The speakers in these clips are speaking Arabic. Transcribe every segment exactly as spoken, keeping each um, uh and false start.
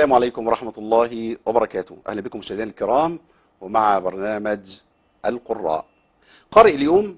السلام عليكم ورحمة الله وبركاته. أهلا بكم مشاهدينا الكرام ومع برنامج القراء. قارئ اليوم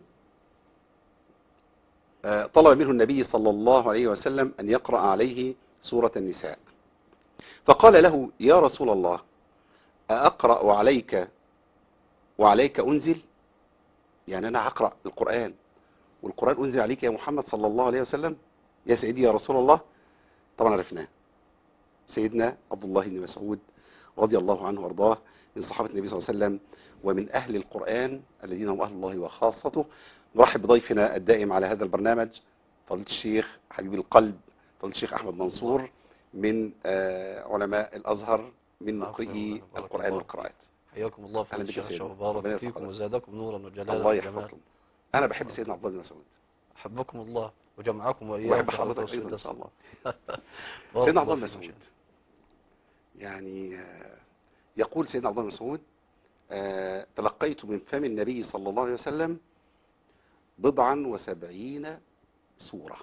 طلب منه النبي صلى الله عليه وسلم أن يقرأ عليه سورة النساء، فقال له: يا رسول الله، أقرأ عليك وعليك أنزل؟ يعني أنا أقرأ القرآن والقرآن أنزل عليك يا محمد صلى الله عليه وسلم؟ يا سيدي يا رسول الله. طبعا عرفناه، سيدنا عبد الله بن مسعود رضي الله عنه وارضاه، من صحابة النبي صلى الله عليه وسلم ومن أهل القرآن الذين هم أهل الله وخاصته. نرحب بضيفنا الدائم على هذا البرنامج فضيلة الشيخ حبيب القلب فضيلة الشيخ أحمد منصور من علماء الأزهر، من مقرئي القرآن والقراءات. حياكم الله فضيلة الشيخ، وبارك فيكم وزادكم نورا وجلالا. الله يحفظكم. أنا بحب سيدنا عبد الله بن مسعود. أحبكم الله وجمعكم وإياكم. وأحب حضرتك أيضا إن شاء الله. سيدنا عبد الله بن مسعود يعني يقول سيدنا عبد الله بن مسعود: تلقيت من فم النبي صلى الله عليه وسلم بضعا وسبعين سورة.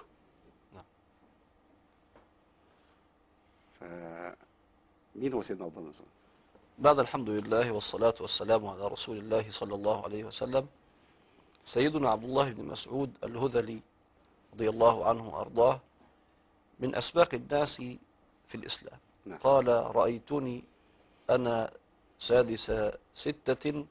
فمين هو سيدنا عبد الله بن مسعود؟ بعد الحمد لله والصلاة والسلام على رسول الله صلى الله عليه وسلم، سيدنا عبد الله بن مسعود الهذلي رضي الله عنه وأرضاه من أسباق الناس في الإسلام. نعم. قال: رأيتني أنا سادس ستة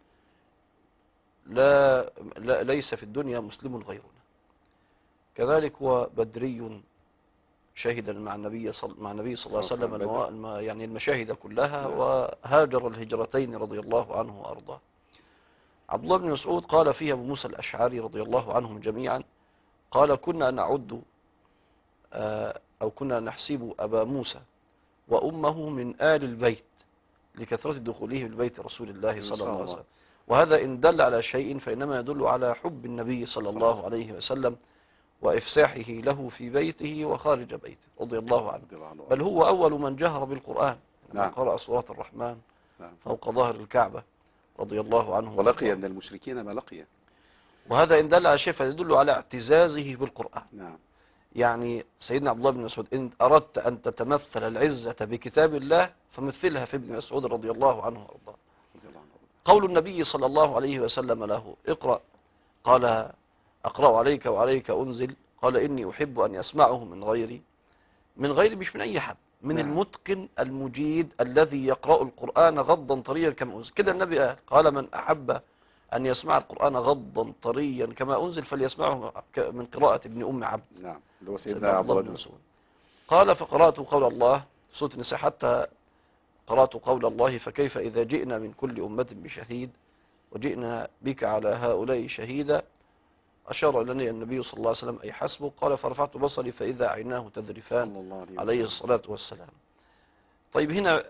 لا, لا ليس في الدنيا مسلم غيرنا. كذلك هو بدري شهد مع النبي صل مع النبي صلى الله عليه وسلم الم... يعني المشاهد كلها. نعم. وهاجر الهجرتين رضي الله عنه وأرضاه. عبد الله بن مسعود قال فيه أبو موسى الأشعري رضي الله عنهم جميعا، قال: كنا نعد أو كنا نحسب أبا موسى وأمه من آل البيت لكثرة دخوله بالبيت رسول الله صلى الله عليه وسلم. وهذا إن دل على شيء فإنما يدل على حب النبي صلى الله عليه وسلم وإفساحه له في بيته وخارج بيته رضي الله عنه. بل هو أول من جهر بالقرآن. نعم. قرأ سورة الرحمن. نعم. فوق ظهر الكعبة رضي الله عنه. ولقي من المشركين ما لقي. وهذا إن دل على شيء فيدل على اعتزازه بالقرآن. نعم. يعني سيدنا عبد الله بن مسعود: إن أردت أن تتمثل العزة بكتاب الله فمثلها في ابن مسعود رضي الله عنه وارضاه. قول النبي صلى الله عليه وسلم له: اقرأ، قال: أقرأ عليك وعليك أنزل. قال: إني أحب أن يسمعه من غيري. من غيري مش من أي حد، من نعم. المتقن المجيد الذي يقرأ القرآن غضا طريا كما أنزل. كده النبي قال: قال: من أحب أن يسمع القرآن غضا طريا كما أنزل فليسمعه من قراءة ابن أم عبد. نعم. اللي هو سيدنا عبد الله بن مسعود. قال: فقرأت قول الله سورة النساء حتى قرأت قول الله: فكيف إذا جئنا من كل أمة بشهيد وجئنا بك على هؤلاء شهيدا. أشار إليه النبي صلى الله عليه وسلم: أي حسبه. قال: فرفعت بصري فإذا عيناه تذرفان عليه الصلاة والسلام. طيب هنا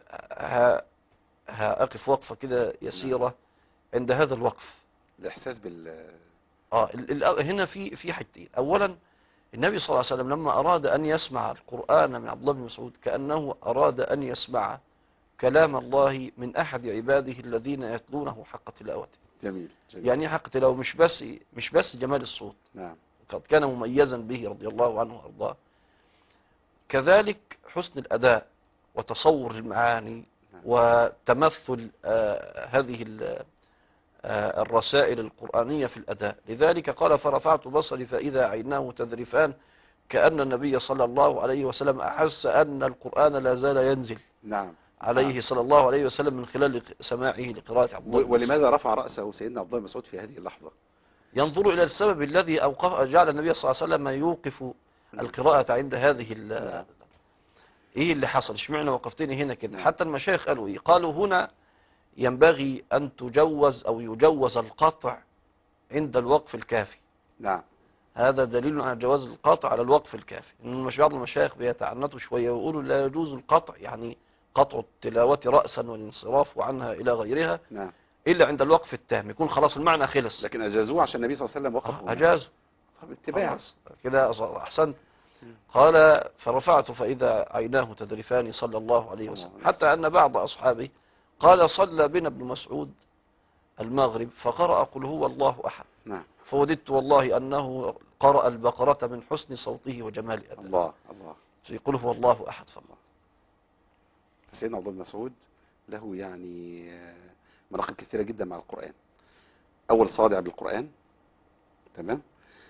هأقف وقفة كده يسيرة عند هذا الوقف. الإحساس بال آه هنا في في حاجتين. أولا، النبي صلى الله عليه وسلم لما أراد أن يسمع القرآن من عبد الله بن مسعود كأنه أراد أن يسمع كلام الله من أحد عباده الذين يتلونه حق تلاوته. جميل. جميل. يعني حق تلاوته مش بس مش بس جمال الصوت. نعم. قد كان مميزا به رضي الله عنه وأرضاه. كذلك حسن الأداء وتصور المعاني. نعم. وتمثل آه هذه آه الرسائل القرآنية في الأداء. لذلك قال: فرفعت بصري فإذا عيناه تذرفان، كأن النبي صلى الله عليه وسلم أحس أن القرآن لا زال ينزل. نعم. عليه صلى الله عليه وسلم من خلال سماعه لقراءة عبد الله. ولماذا رفع رأسه سيدنا عبد الله بن مسعود في هذه اللحظة؟ ينظر إلى السبب الذي أوقف جعل النبي صلى الله عليه وسلم يوقف القراءة عند هذه ال إيه اللي حصل؟ اشمعنى وقفتني هنا كده؟ حتى المشايخ قالوا إيه؟ قالوا هنا ينبغي أن تجوز أو يجوز القطع عند الوقف الكافي. نعم. هذا دليل على جواز القطع على الوقف الكافي. إن مش بعض المشايخ بيتعنتوا شوية ويقولوا لا يجوز القطع، يعني قطع التلاوة رأسا والانصراف عنها إلى غيرها. نعم. إلا عند الوقف التام يكون خلاص المعنى خلص. لكن أجازوه عشان النبي صلى الله عليه وسلم وقفه. آه أجازوا. طب اتباع كده أحسنت. قال: فرفعت فإذا عيناه تذرفان صلى الله عليه وسلم. حتى أن بعض أصحابه قال: صلى بنا ابن مسعود المغرب فقرأ قل هو الله أحد. نعم. فوددت والله أنه قرأ البقرة من حسن صوته وجمال أدائه. الله الله. يقول هو الله أحد. فالله سيدنا عبد الله بن مسعود له يعني مناقب كثيرة جدا مع القرآن. أول صادع بالقرآن، تمام،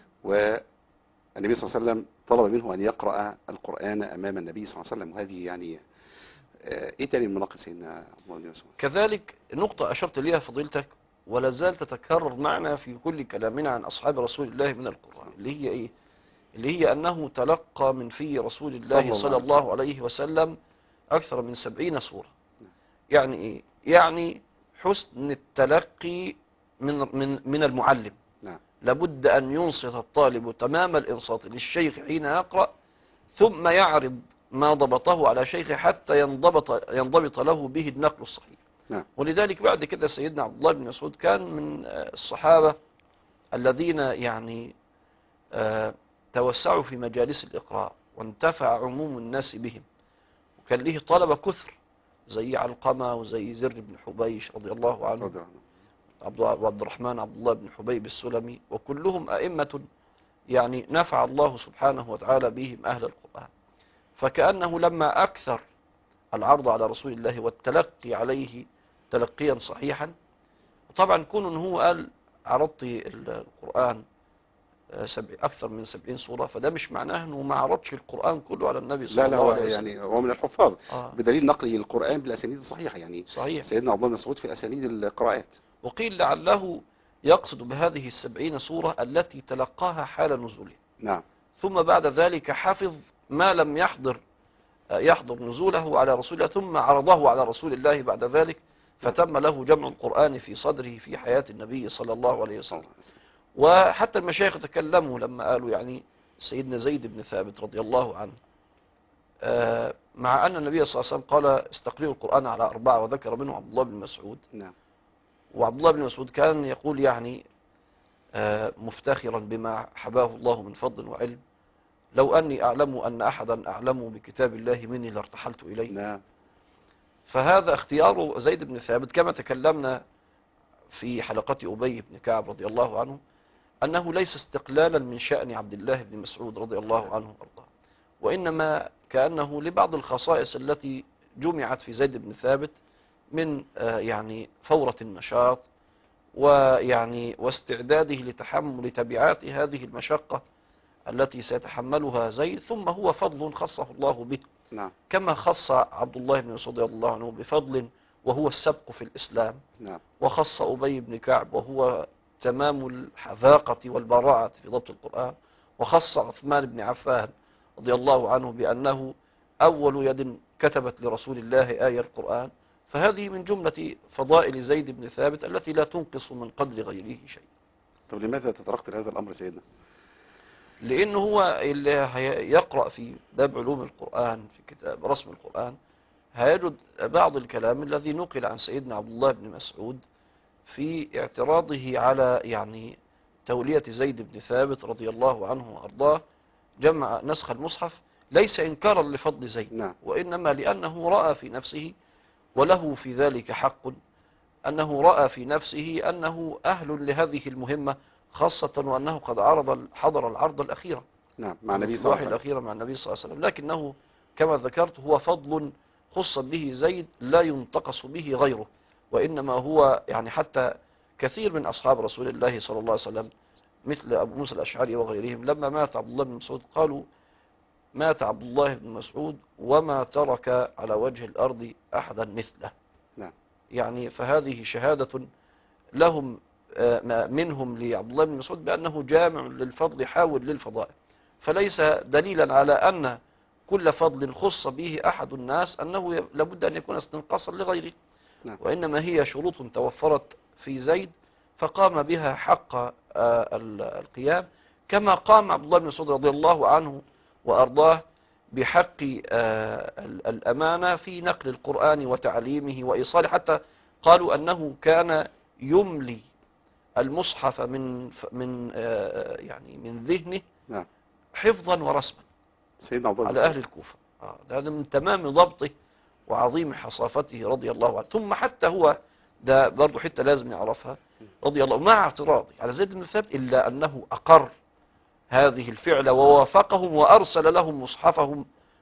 والنبي صلى الله عليه وسلم طلب منه أن يقرأ القرآن أمام النبي صلى الله عليه وسلم. وهذه يعني إيه تاني من مناقب سيدنا عبد الله بن مسعود؟ كذلك نقطة أشرت ليها فضيلتك ولا زال تتكرر معنا في كل كلامنا عن أصحاب رسول الله من القرآن، اللي هي إيه؟ اللي هي أنه تلقى من في رسول الله صلى الله عليه وسلم أكثر من سبعين سورة. يعني إيه؟ يعني حسن التلقي من من من المعلم. نعم. لابد أن ينصت الطالب تمام الإنصات للشيخ حين يقرأ، ثم يعرض ما ضبطه على شيخه حتى ينضبط ينضبط له به النقل الصحيح. نعم. ولذلك بعد كده سيدنا عبد الله بن مسعود كان من الصحابة الذين يعني آه توسعوا في مجالس الإقراء وانتفع عموم الناس بهم، وكان له طلبة كثر زي علقمة وزي زر بن حبيش رضي الله عنه، رضي الله عنه. عبد الرحمن عبد الله بن حبيب السلمي، وكلهم أئمة يعني نفع الله سبحانه وتعالى بهم أهل القرآن. فكأنه لما أكثر العرض على رسول الله والتلقي عليه تلقيا صحيحا، وطبعا كون هو قال عرضت القرآن أكثر من سبعين سورة، فده مش معناه أنه ما عرضش القرآن كله على النبي صلى لا الله لا عليه وسلم. يعني هو من الحفاظ آه. بدليل نقله القرآن بالأسانيد الصحيحة. يعني صحيح. سيدنا عبد الله بن مسعود في أسانيد القراءات. وقيل لعله يقصد بهذه السبعين سورة التي تلقاها حال نزوله. نعم. ثم بعد ذلك حفظ ما لم يحضر يحضر نزوله على رسول الله، ثم عرضه على رسول الله بعد ذلك، فتم له جمع القرآن في صدره في حياة النبي صلى الله عليه وسلم. وحتى المشايخ تكلموا لما قالوا يعني سيدنا زيد بن ثابت رضي الله عنه، مع أن النبي صلى الله عليه وسلم قال استقرئوا القرآن على أربعة، وذكر منه عبد الله بن مسعود. نعم. وعبد الله بن مسعود كان يقول يعني مفتخرا بما حباه الله من فضل وعلم، لو أني أعلم أن أحدا أعلم بكتاب الله مني لارتحلت إليه. نعم. فهذا اختيار زيد بن ثابت كما تكلمنا في حلقة أبي بن كعب رضي الله عنه، أنه ليس استقلالا من شأن عبد الله بن مسعود رضي الله عنه وارضاه، وإنما كأنه لبعض الخصائص التي جمعت في زيد بن ثابت من يعني فورة النشاط ويعني واستعداده لتحمل تبعات هذه المشقة التي سيتحملها زيد، ثم هو فضل خصه الله به. نعم. كما خص عبد الله بن مسعود رضي الله عنه بفضل وهو السبق في الإسلام. نعم. وخص أبي بن كعب وهو تمام الحذاقة والبراعة في ضبط القرآن. وخص عثمان بن عفان رضي الله عنه بأنه أول يد كتبت لرسول الله آية القرآن. فهذه من جملة فضائل زيد بن ثابت التي لا تنقص من قدر غيره شيء. طب لماذا تطرقت لهذا الأمر سيدنا؟ لأنه هو اللي يقرأ في باب علوم القرآن في كتاب رسم القرآن هيجد بعض الكلام الذي نقل عن سيدنا عبد الله بن مسعود في اعتراضه على يعني تولية زيد بن ثابت رضي الله عنه وأرضاه جمع نسخ المصحف، ليس إنكارا لفضل زيد. نعم. وإنما لأنه رأى في نفسه، وله في ذلك حق، أنه رأى في نفسه أنه أهل لهذه المهمة، خاصة وأنه قد عرض حضر العرض الأخيرة. نعم. مع النبي صلى الله عليه وسلم. الأخيرة مع النبي صلى الله عليه وسلم، لكنه كما ذكرت هو فضل خص به زيد لا ينتقص به غيره. وإنما هو يعني حتى كثير من أصحاب رسول الله صلى الله عليه وسلم مثل أبو موسى الأشعري وغيرهم لما مات عبد الله بن مسعود قالوا مات عبد الله بن مسعود وما ترك على وجه الأرض أحدا مثله. نعم. يعني فهذه شهادة لهم منهم لعبد الله بن مسعود بأنه جامع للفضل حاول للفضائل، فليس دليلا على أن كل فضل خص به أحد الناس أنه لابد أن يكون استنقاصا لغيره. نعم. وإنما هي شروط توفرت في زيد فقام بها حق القيام، كما قام عبد الله بن مسعود رضي الله عنه وأرضاه بحق الأمانة في نقل القرآن وتعليمه وإيصاله، حتى قالوا أنه كان يملي المصحف من من يعني من ذهنه. نعم. حفظا ورسما سيدنا عبد الله على أهل الكوفة. آه هذا من تمام ضبطه وعظيم حصافته رضي الله عنه. ثم حتى هو ده برضه حتى لازم نعرفها رضي الله مع اعتراضه على زيد بن ثابت، إلا أنه أقر هذه الفعل ووافقهم وأرسل لهم مصحفهم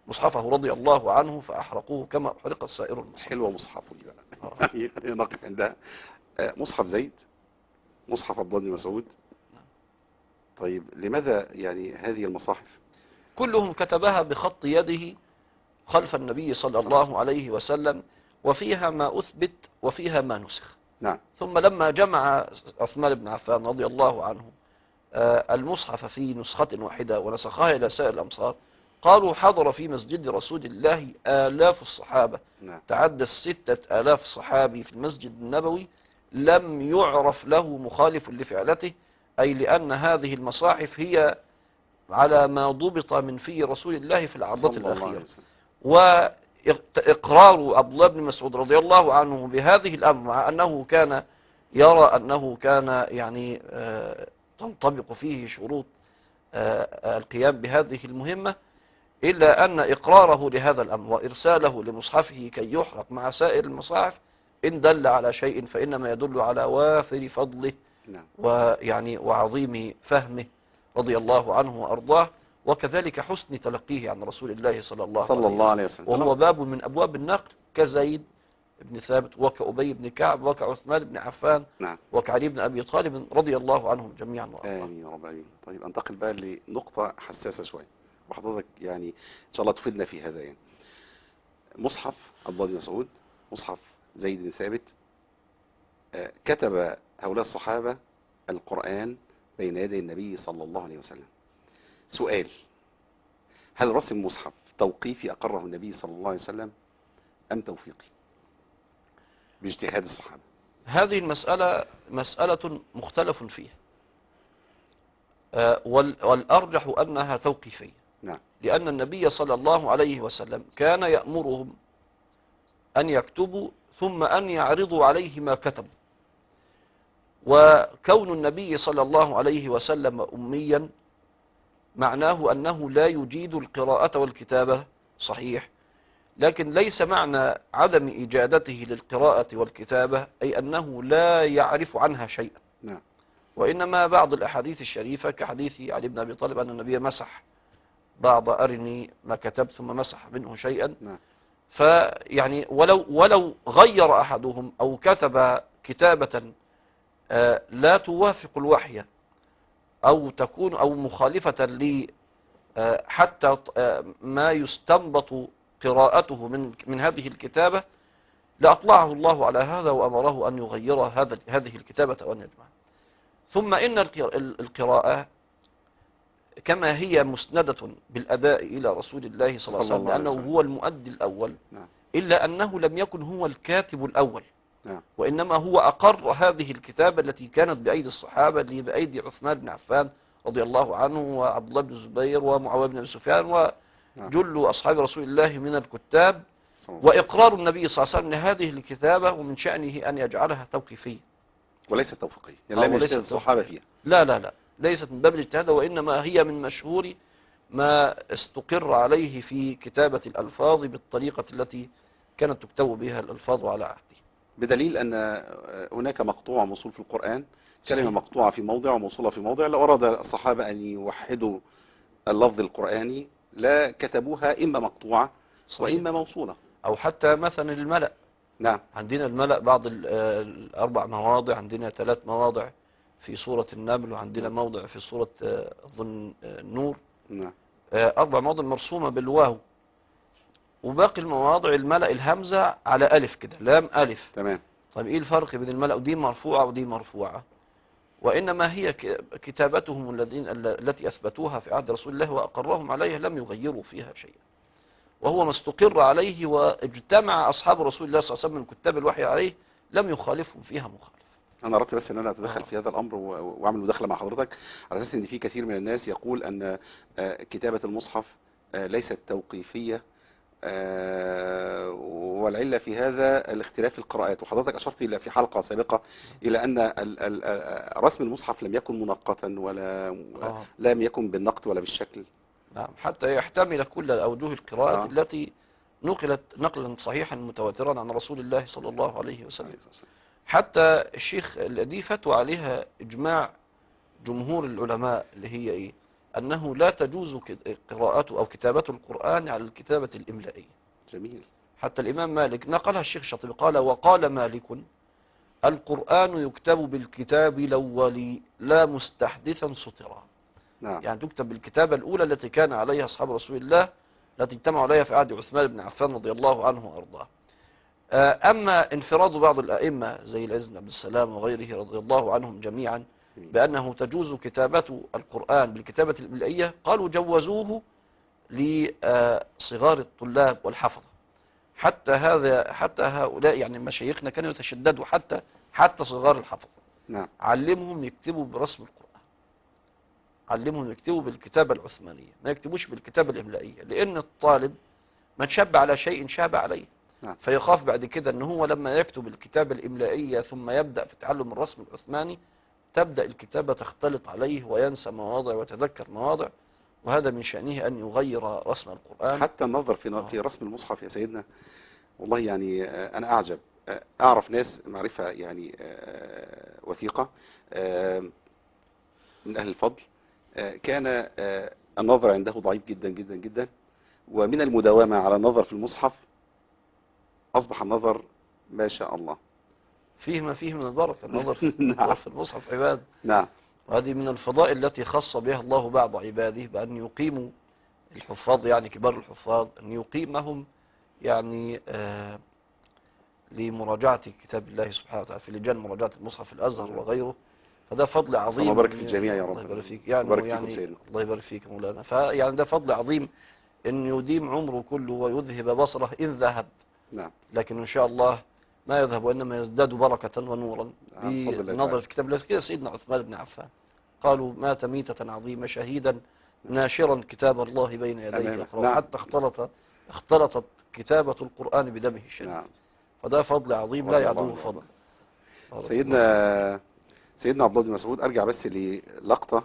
مصحفه رضي الله عنه فأحرقوه كما أحرق سائر المصحف. حلوة مصحفه دي بقى. يعني خلينا نقف عندها. آه، مصحف زيد، مصحف عبد الله بن مسعود. طيب لماذا يعني هذه المصاحف؟ كلهم كتبها بخط يده خلف النبي صلى الله عليه وسلم، وفيها ما أثبت وفيها ما نسخ. نعم. ثم لما جمع عثمان بن عفان رضي الله عنه آه، المصحف في نسخة واحدة ونسخها إلى سائر الأمصار، قالوا حضر في مسجد رسول الله آلاف الصحابة. نعم. تعدى الستة آلاف صحابي في المسجد النبوي، لم يعرف له مخالف لفعلته، أي لأن هذه المصاحف هي على ما ضبط من في رسول الله في العرضة صلى الله عليه الأخيرة. وسلم. وإقرار عبد الله بن مسعود رضي الله عنه بهذه الأمر، مع أنه كان يرى أنه كان يعني آه، تنطبق فيه شروط آه، القيام بهذه المهمة، إلا أن إقراره لهذا الأمر وإرساله لمصحفه كي يحرق مع سائر المصاحف إن دل على شيء فإنما يدل على وافر فضله نعم. ويعني وعظيم فهمه رضي الله عنه وأرضاه، وكذلك حسن تلقيه عن رسول الله صلى الله, صلى الله عليه وسلم، وهو باب من أبواب النقل كزيد بن ثابت وكأبي بن كعب وكعثمان بن عفان. نعم. وكعلي بن أبي طالب رضي الله عنهم جميعا وأرضاه. آمين يا رب العالمين. طيب انتقل بقى لنقطة حساسة شوية، وحضرتك يعني إن شاء الله تفيدنا في هذا. يعني مصحف عبد الله بن مسعود، مصحف زيد بن ثابت، آه، كتب هؤلاء الصحابة القرآن بين يدي النبي صلى الله عليه وسلم. سؤال: هل رسم المصحف توقيفي أقره النبي صلى الله عليه وسلم أم توفيقي باجتهاد الصحابة؟ هذه المسألة مسألة مختلف فيها، آه، وال- والأرجح أنها توقيفية. نعم. لأن النبي صلى الله عليه وسلم كان يأمرهم أن يكتبوا ثم أن يعرضوا عليه ما كتبوا، وكون النبي صلى الله عليه وسلم أميا معناه أنه لا يجيد القراءة والكتابة، صحيح، لكن ليس معنى عدم إجادته للقراءة والكتابة أي أنه لا يعرف عنها شيئا. نعم. وإنما بعض الأحاديث الشريفة كحديث علي بن أبي طالب أن النبي مسح بعض أرني ما كتبت ثم مسح منه شيئا. نعم. فيعني ولو ولو غير أحدهم أو كتب كتابة آه، لا توافق الوحي أو تكون أو مخالفة ل آه، حتى آه، ما يستنبط قراءته من من هذه الكتابة، لأطلعه الله على هذا وأمره أن يغير هذا هذه الكتابة وأن يجمعها. ثم إن القر- القراءة كما هي مسندة بالأداء إلى رسول الله صلى الله عليه وسلم لأنه هو المؤدي الأول، نعم. إلا أنه لم يكن هو الكاتب الأول، نعم. وإنما هو أقر هذه الكتابة التي كانت بأيدي الصحابة، اللي بأيدي عثمان بن عفان رضي الله عنه وعبد الله بن الزبير ومعاوية بن أبي سفيان وجل أصحاب رسول الله من الكتاب. وإقرار النبي صلى الله عليه وسلم لهذه الكتابة ومن شأنه أن يجعلها توقيفية وليس توفيقية، يعني لم يجتهد الصحابة فيها. لا لا لا ليست من باب الاجتهاد، وإنما هي من مشهور ما استقر عليه في كتابة الألفاظ بالطريقة التي كانت تكتب بها الألفاظ على عهده، بدليل أن هناك مقطوع موصول في القرآن، كلمة مقطوعة في موضع وموصولة في موضع. لو أراد الصحابة أن يوحدوا اللفظ القرآني لا كتبوها إما مقطوعة وإما موصولة. أو حتى مثلا الملأ. نعم. عندنا الملأ بعض الأربع مواضع، عندنا ثلاث مواضع في سورة النمل، وعندنا موضع في سورة أظن النور. نعم. أربع مواضع مرسومة بالواو، وباقي المواضع الملأ الهمزة على ألف كده، لام ألف. تمام. طيب إيه الفرق بين الملأ ودي مرفوعة ودي مرفوعة؟ وإنما هي كتابتهم الذين التي أثبتوها في عهد رسول الله وأقرهم عليها، لم يغيروا فيها شيئا، وهو ما استقر عليه واجتمع أصحاب رسول الله صلى الله عليه وسلم من كتاب الوحي عليه، لم يخالفهم فيها مخالف. أنا أردت بس أن أنا أتدخل في هذا الأمر وأعمل مداخلة مع حضرتك، على أساس أن في كثير من الناس يقول أن كتابة المصحف ليست توقيفية، والعلة في هذا الاختلاف القراءات. وحضرتك أشرت إلى في حلقة سابقة إلى أن رسم المصحف لم يكن منقطا ولا آه. لم يكن بالنقط ولا بالشكل. نعم، حتى يحتمل كل أوجه القراءات آه. التي نقلت نقلا صحيحا متواترا عن رسول الله صلى الله عليه وسلم. حتى الشيخ دي فتوى عليها إجماع جمهور العلماء، اللي هي إيه؟ أنه لا تجوز قراءة أو كتابة القرآن على الكتابة الإملائية. جميل. حتى الإمام مالك نقلها الشيخ الشاطبي قال: وقال مالك: القرآن يكتب بالكتاب الأول لا مستحدثا سطرا. نعم. يعني تكتب بالكتابة الأولى التي كان عليها أصحاب رسول الله، التي اجتمعوا عليها في عهد عثمان بن عفان رضي الله عنه وأرضاه. أما انفراد بعض الأئمة زي العز بن عبد السلام وغيره رضي الله عنهم جميعا بأنه تجوز كتابة القرآن بالكتابة الإملائية، قالوا جوزوه لصغار الطلاب والحفظة. حتى هذا حتى هؤلاء يعني مشايخنا كانوا يتشددوا حتى حتى صغار الحفظة. نعم. علمهم يكتبوا برسم القرآن، علمهم يكتبوا بالكتابة العثمانية، ما يكتبوش بالكتابة الإملائية، لأن الطالب من شاب على شيء شاب عليه. نعم. فيخاف بعد كده ان هو لما يكتب الكتابة الإملائية ثم يبدأ في تعلم الرسم العثماني تبدأ الكتابة تختلط عليه وينسى مواضع ويتذكر مواضع، وهذا من شأنه أن يغير رسم القرآن. حتى النظر في في رسم المصحف يا سيدنا، والله يعني أنا أعجب. أعرف ناس معرفة يعني وثيقة من أهل الفضل كان النظر عنده ضعيف جدا جدا جدا، ومن المداومة على النظر في المصحف أصبح النظر ما شاء الله فيه ما فيه من البركة. النظر في نعم. في المصحف عباد. نعم. وهذه من الفضائل التي خص بها الله بعض عباده بأن يقيموا الحفاظ، يعني كبار الحفاظ، أن يقيمهم يعني آه لمراجعة كتاب الله سبحانه وتعالى في لجان مراجعة المصحف الأزهر وغيره. فده فضل عظيم. الله يبارك في الجميع يا رب. الله يبارك فيك يعني يبارك يعني فيكم الله يبارك فيك مولانا. فيعني ده فضل عظيم أن يديم عمره كله ويذهب بصره إن ذهب. نعم. لكن إن شاء الله ما يذهب وإنما يزداد بركة ونورا نعم. بالنظر في كتاب الله. كده سيدنا عثمان بن عفان قالوا: مات ميتة عظيمة شهيدا ناشرا كتاب الله بين يديه يقرأ. نعم. حتى اختلط اختلطت كتابة القرآن بدمه الشريف. نعم. فده فضل عظيم لا يعدوه فضل. سيدنا سيدنا عبد الله بن مسعود، ارجع بس للقطة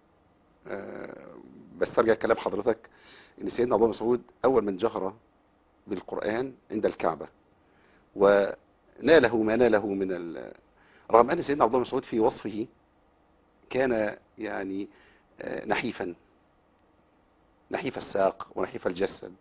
بس ارجع كلام حضرتك ان سيدنا عبد الله بن مسعود اول من جهر بالقرآن عند الكعبة وناله ما ناله من ال... رغم ان سيدنا عبد الله بن مسعود في وصفه كان يعني نحيفا نحيف الساق ونحيف الجسد،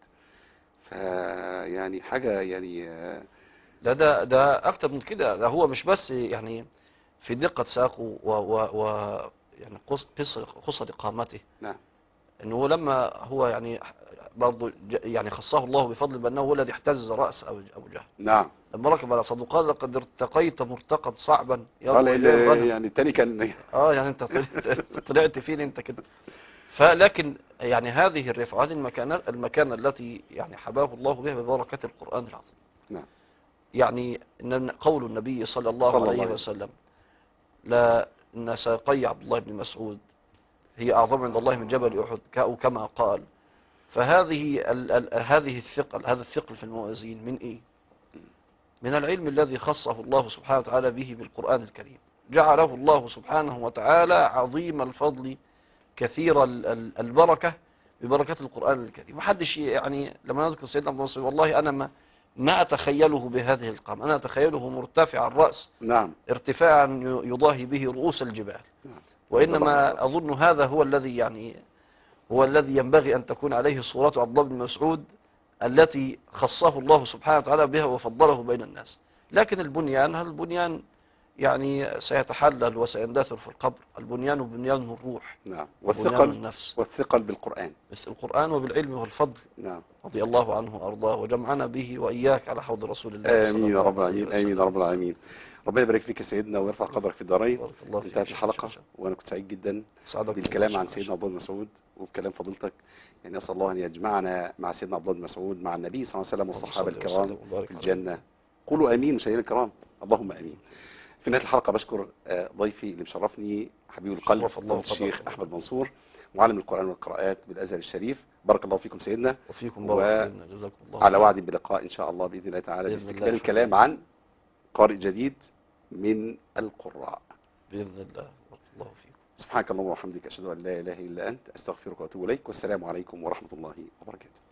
فيعني حاجة يعني لا ده ده اكتر من كده. ده هو مش بس يعني في دقة ساقه و, و, و يعني قصر قصر اقامته. نعم. انه لما هو يعني برضه يعني خصه الله بفضل بانه هو الذي احتز راس ابو جهل. نعم. لما ركب على صدره قال: لقد ارتقيت مرتقا صعبا قال يعني التاني كان اه يعني انت طلعت فين انت كده. فلكن يعني هذه الرفعه، هذه المكانه المكانه التي يعني حباه الله بها ببركه القران العظيم. نعم. يعني ان قول النبي صلى الله صلى عليه الله وسلم: لا ان ساقي عبد الله بن مسعود هي اعظم عند الله من جبل احد، او كما قال. فهذه ال ال هذه الثقل هذا الثقل في الموازين من ايه؟ من العلم الذي خصه الله سبحانه وتعالى به بالقرآن الكريم. جعله الله سبحانه وتعالى عظيم الفضل كثير البركة ببركة القرآن الكريم. محدش يعني لما نذكر سيدنا ابن مسعود والله أنا ما ما أتخيله بهذه القامة، أنا أتخيله مرتفع الرأس. نعم. ارتفاعا يضاهي به رؤوس الجبال. نعم. وإنما أظن هذا هو الذي يعني هو الذي ينبغي أن تكون عليه صورة عبد الله بن مسعود التي خصه الله سبحانه وتعالى بها وفضله بين الناس. لكن البنيان هل البنيان يعني سيتحلل وسيندثر في القبر؟ البنيان بنيان الروح. نعم. والثقل النفس والثقل بالقرآن، بس القرآن وبالعلم والفضل. نعم. رضي الله عنه وأرضاه وجمعنا به وإياك على حوض رسول الله. آمين يا رب العالمين. آمين يا رب العالمين. ربنا يبارك فيك يا سيدنا ويرفع قدرك في الدارين. انتهت الحلقة وأنا كنت سعيد جدا بالكلام عن سيدنا عبد الله بن مسعود وبكلام فضيلتك. يعني أسأل الله أن يجمعنا مع سيدنا عبد الله بن مسعود مع النبي صلى الله عليه وسلم والصحابة الكرام في الجنة. قولوا آمين مشاهدينا الكرام، اللهم آمين. في نهاية الحلقة بشكر ضيفي اللي مشرفني حبيب القلب فضيلة الشيخ أحمد منصور معلم القرآن والقراءات بالأزهر الشريف. بارك الله فيكم سيدنا وفيكم بارك الله. جزاكم الله. على وعد بلقاء إن شاء الله بإذن الله تعالى باستكمال الكلام عن قارئ جديد من القراء بإذن الله. بارك الله فيكم. سبحانك اللهم وبحمدك أشهد أن لا إله إلا أنت أستغفرك وأتوب إليك، والسلام عليكم ورحمة الله وبركاته.